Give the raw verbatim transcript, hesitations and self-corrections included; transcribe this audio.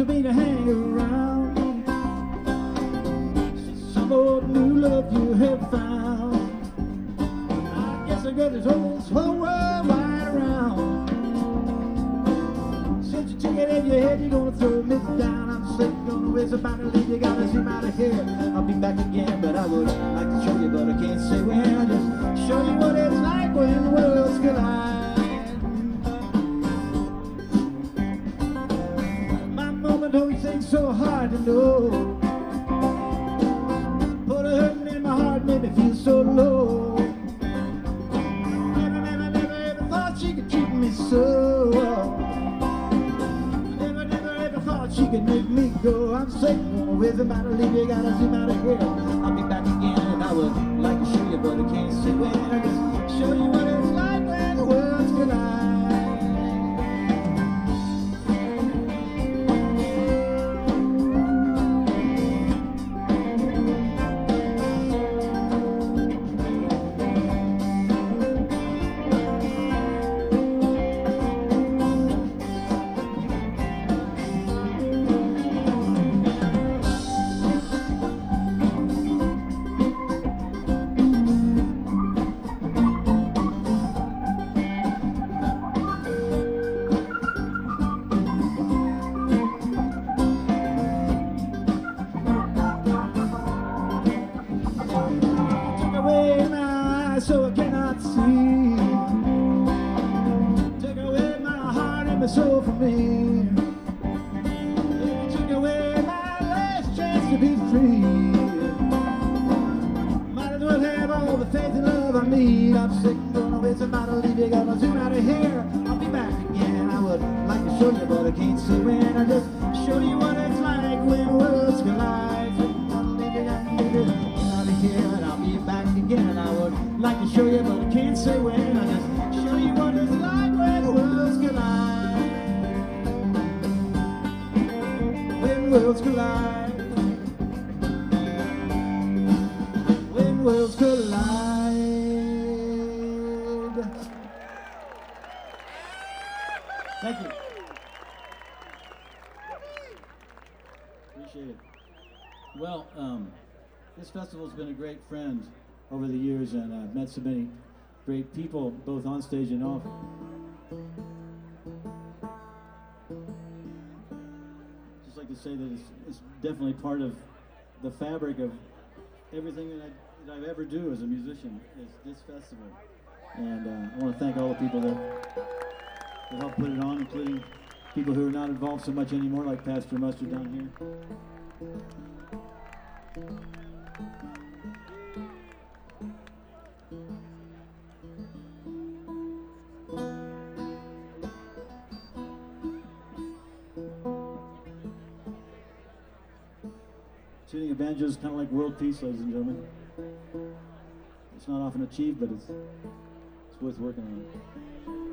for me to hang around. Some old new love you have found. I guess I got this whole, this whole world wide around. Since you took it in your head, you're gonna throw me down. I'm sick, gonna waste about to leave. You gotta see me out of here. I'll be back again, but I would like to show you, but I can't say when. I just show you what it's like when worlds collide. My moment always seems so hard to know. Put a hurting in my heart, made me feel so low. Never, never, never ever thought she could treat me so. Never, never ever thought she could make me go. I'm sick, gonna waste about to leave. You gotta see me out of here. I'll be back again, and I would like to show you, but I can't say when. I just show you what it's like when the worlds collide. So I cannot see. Take away my heart and my soul from me. Take away my last chance to be free. Might as well have all the faith and love I need. I'm sick, gonna waste about to leave. You gotta zoom out of here. I'll be back again. I would like to show you, but I can't say when. I just show you what it's like when worlds collide. Out of here, and I'll be back again. I would like to show you, but I can't say when. I just show you what it's like when worlds collide. When worlds collide. When worlds collide. Thank you. Appreciate it. Well, um, this festival's been a great friend over the years, and I've met so many great people, both on stage and off. Just like to say that it's, it's definitely part of the fabric of everything that, I, that I've ever do as a musician, is this festival. And uh, I want to thank all the people that, that helped put it on, including people who are not involved so much anymore, like Pastor Mustard down here. Tuning a banjo is kind of like world peace, ladies and gentlemen. It's not often achieved, but it's, it's worth working on.